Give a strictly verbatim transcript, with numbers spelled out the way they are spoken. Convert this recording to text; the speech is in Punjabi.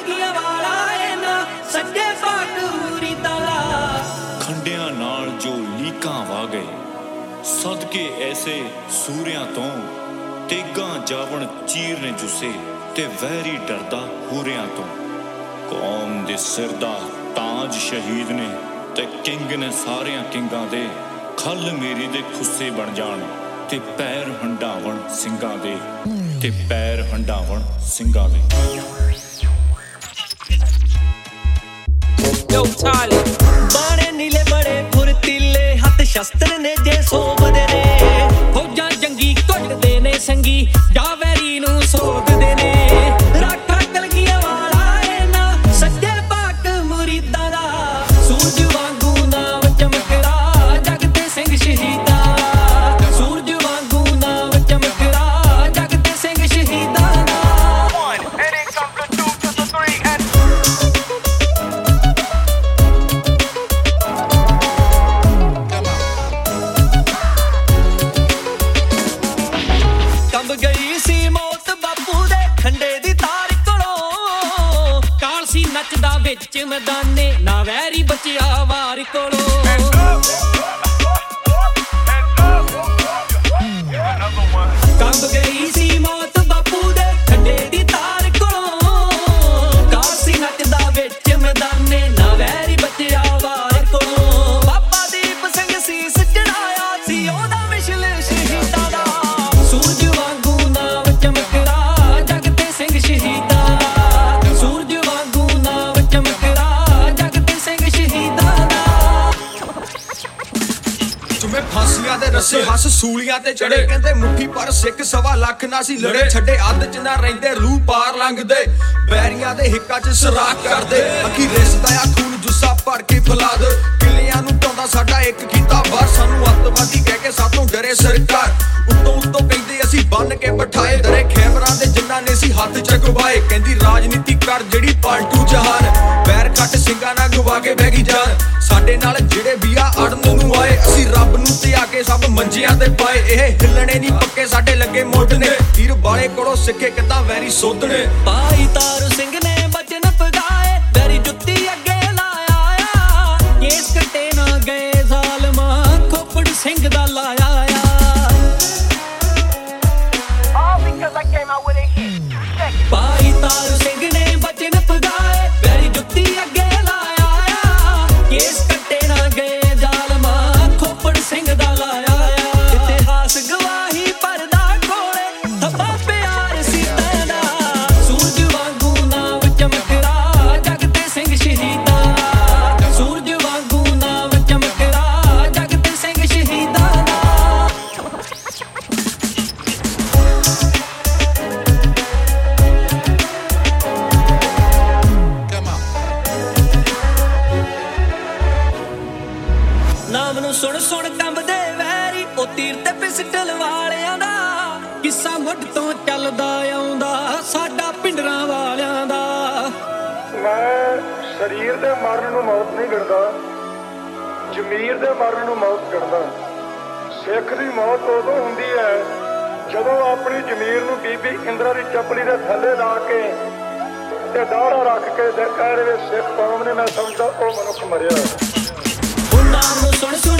ਕਲਗੀਆਂ ਵਾਲਾ ਏ ਨਾ ਸੱਜੇ ਪਾਟ ਮੁਰੀਦਾਂ ਦਾ ਖੰਡਿਆਂ ਨਾਲ ਜੋ ਲੀਕਾਂ ਵਾ ਗਏ ਸਦਕੇ ਐਸੇ ਸੂਰਿਆਂ ਤੋਂ ਤੇਗਾਂ ਜਾਵਣ ਚੀਰ ਨੇ ਜੁਸੇ ਤੇ ਵਹਿਰੀ ਡਰਦਾ ਹੂਰਿਆਂ ਤੋਂ ਕੌਮ ਦੇ ਸਿਰ ਦਾ ਤਾਜ ਸ਼ਹੀਦ ਨੇ ਤੇ ਕਿੰਗ ਨੇ ਸਾਰਿਆਂ ਕਿੰਗਾਂ ਦੇ ਖੱਲ ਮੇਰੀ ਦੇ ਖੁੱਸੇ ਬਣ ਜਾਣ ਤੇ ਪੈਰ ਹੰਡਾਵਣ ਸਿੰਘਾਂ ਦੇ ਤੇ ਪੈਰ ਹੰਡਾਵਣ ਸਿੰਘਾਂ ਦੇ Yo, Charlie. ਬਾਣੇ ਨੀਲੇ ਬੜੇ ਫੁਰਤੀਲੇ ਹੱਥ ਸ਼ਸਤਰ ਨੇ ਜੇ ਸੋਭਦੇ ਨੇ ਫੌਜਾਂ ਜੰਗੀ ਘੁੱਟਦੇ ਨੇ ਸੰਗੀ ਜਾਂ ਵੈਰੀ ਨੂੰ ਸੋਧਦੇ ਨੇ ਰਾਠਾ ਕਲਗੀਆਂ ਵਾਲਾ ਏ ਨਾ ਸੱਜੇ ਪਾਕ ਮੁਰੀਦਾਂ ਦਾ ਸੂਰਜ ਵਾਂਗੂ ਨਾਮ ਚਮਕਦਾ ਜਗ ਤੇ ਸਿੰਘ ਸ਼ਹੀਦਾਂ ਸੂਰਜ ਵਾਂਗੂ ਨਾਮ ਚਮਕਦਾ ਜਗ ਤੇ ਸਿੰਘ ਸ਼ਹੀਦਾਂ ਦਾ ਕੰਬ ਗਈ ਸੀ ਮੌਤ ਬਾਪੂ ਦੇ ਖੰਡੇ ਦੀ ਤਾਰ ਕੋਲੋਂ ਕਾਲ ਸੀ ਨੱਚਦਾ ਵਿੱਚ ਮੈਦਾਨੇ ਨਾ ਵੈਰੀ ਬਚਿਆ ਵਾਰ ਕੋਲੋਂ ਕੰਬ ਗਈ ਸੀ ਮੌਤ ਬਾਪੂ ਦੇ ਖੰਡੇ ਦੀ ਤਾਰ ਕੋਲੋਂ ਕਾਲ ਸੀ ਨੱਚਦਾ ਵਿੱਚ ਮੈਦਾਨੇ ਨਾ ਵੈਰੀ ਬਚਿਆ ਵਾਰ ਕੋਲੋਂ ਬਾਬਾ ਦੀਪ ਸਿੰਘ ਸੀਸ ਚੜਾਇਆ ਸੀ ਉਹਦਾ ਮਿਸ਼ਲ ਸ਼ਹੀਦਾਂ ਦਾ ਸੂਰਜ ਵਾਂਗੂ ਨਾਮ ਚਮਕਦਾ ਜਗ ਤੇ ਸਿੰਘ ਸ਼ਹੀਦਾਂ ਦਾ ਸੂਰਜ ਵਾਂਗੂ ਨਾਮ ਚਮਕਦਾ ਜਗ ਤੇ ਸਿੰਘ ਸ਼ਹੀਦਾਂ ਦਾ ਜਿਵੇਂ ਫਾਂਸੀਆਂ ਦੇ ਰੱਸੇ ਹੱਸ ਸੂਲੀਆਂ ਤੇ ਚੜੇ ਕਹਿੰਦੇ ਮੁੱਠੀ ਪਰ ਸਿੱਖ ਸਵਾ ਲੱਖ ਨਾ ਸੀ ਲੜੇ ਛੱਡੇ ਅੱਧ ਚ ਨਾ ਰਹਿੰਦੇ ਰੂਹ ਪਾਰ ਲੰਘਦੇ ਬੈਰੀਆਂ ਦੇ ਹਿੱਕਾਂ ਚ ਸਰਾਖ ਕਰਦੇ ਅੱਖੀ ਰਿਸਦਾ ਆ ਖੂਨ ਜੁੱਸਾ ਭਰ ਕੇ ਫਲਾਦ ਕਿਲਿਆਂ ਨੂੰ ਟਾਉਂਦਾ ਸਾਡਾ ਇੱਕ ਕੀਤਾ ਬਾਹਰ ਸਾਨੂੰ ਅੱਤਵਾਦੀ ਕਹਿ ਕੇ ਸਾਤੋਂ ਡਰੇ ਸਰਕਾਰ ਉੱਤੋਂ ਉੱਤੋਂ ਕਹਿੰਦੇ ਅਸੀਂ ਬੰਨ ਕੇ ਬਿਠਾਏ ਦਰੇ ਖੈਬਰਾਂ ਦੇ ਜਿਨ੍ਹਾਂ ਨੇ ਸੀ ਹੱਥ ਚਕਵਾਏ ਕਹਿੰਦੀ ਰਾਜਨੀਤੀ ਕਰ ਜਿਹੜੀ ਪਾਲਟੂ ਜਹਾਨ ਪੈਰ ਕੱਟ ਸਿੰਘਾਂ ਨਾਲ ਗਵਾ ਕੇ ਬਹਿ ਗਈ ਜਾਨ ਸਾਡੇ ਨਾਲ ਜਿਹੜੇ ਵੀ ਆ ਅੜਨ ਨੂੰ ਆਏ ਅਸੀਂ ਰੱਬ ਨੂੰ ਤੇ ਆ ਕੇ ਸਭ ਮੰਜਿਆਂ ਤੇ ਪਾਏ ਇਹ ਹਿੱਲਣੇ ਨਹੀਂ ਪੱਕੇ ਸਾਡੇ ਲੱਗੇ ਮੁੱਢ ਨੇ ਤੀਰ ਬਾਲੇ ਕੋਲੋਂ ਸਿੱਖੇ ਕਿੱਦਾਂ ਵੈਰੀ ਸੋਧਣੇ ਭਾਈ ਤਾਰੂ ਸਿੰਘ ਨੇ ਬਚਨ ਪਗਾਏ ਵੈਰੀ ਜੁੱਤੀ ਅੱਗੇ ਲਾਇਆ ਆ ਕੇਸ ਕੱਟੇ ਨਾ ਗਏ ਜ਼ਾਲਮਾਂ ਖੋਪੜ ਸਿੰਘ ਦਾ ਲਾਇਆ ਆ ਭਾਈ ਤਾਰੂ ਸਿੰਘ ਨੇ ਬਚਨ ਪਗਾਏ ਵੈਰੀ ਜੁੱਤੀ ਅੱਗੇ ਲਾਇਆ ਆ ਕੇਸ ਕੱਟੇ ਨਾ ਗਏ ਜ਼ਾਲਮਾਂ ਖੋਪੜ ਸਿੰਘ ਦਾ ਲਾਇਆ ਆ ਇਤਿਹਾਸ ਗਵਾਹੀ ਭਰਦਾ ਕੋਲੇ ਥੱਬਾ ਪਿਆਰ ਸੀ ਤੈਨਾ ਸੂਰਜ ਵਾਂਗੂ ਨਾਮ ਚਮਕਦਾ ਜਗ ਤੇ ਸਿੰਘ ਸ਼ਹੀਦਾਂ ਸੂਰਜ ਵਾਂਗੂ ਨਾਮ ਚਮਕਦਾ ਜਗ ਤੇ ਸਿੰਘ ਸ਼ਹੀਦਾਂ ਦਾ ਨਾਮ ਨੂੰ ਸੁਣ ਸੁਣ ਕੰਬਦੇ ਵੈਰੀ ਉਹ ਤੀਰ ਤੇ ਪਿਸਟਲ ਵਾਲਿਆਂ ਦਾ ਕਿੱਸਾ ਮੁੱਢ ਤੋਂ ਚੱਲਦਾ ਆਉਂਦਾ ਸਾਡਾ ਪਿੰਡਰਾਂ ਵਾਲਿਆਂ ਦਾ ਮੈਂ ਸਰੀਰ ਦੇ ਮਰਨ ਨੂੰ ਮੌਤ ਨਹੀਂ ਗਿਣਦਾ ਜ਼ਮੀਰ ਦੇ ਮਰਨ ਨੂੰ ਮੌਤ ਗਿਣਦਾ ਸਿੱਖ ਦੀ ਮੌਤ ਉਦੋਂ ਹੁੰਦੀ ਹੈ ਜਦੋਂ ਆਪਣੀ ਜ਼ਮੀਰ ਨੂੰ ਬੀਬੀ ਇੰਦਰਾ ਦੀ ਚੱਪਲੀ ਦੇ ਥੱਲੇ ਲਾ ਕੇ ਤੇ ਦਾੜਾ ਰੱਖ ਕੇ ਕਹਿ ਰਹੇ ਸਿੱਖ ਕੌਮ ਨੇ ਮੈਂ ਸਮਝਦਾ ਉਹ ਮਨੁੱਖ ਮਰਿਆ ਨਾਮ ਨੂੰ ਸੁਣ ਸੁਣ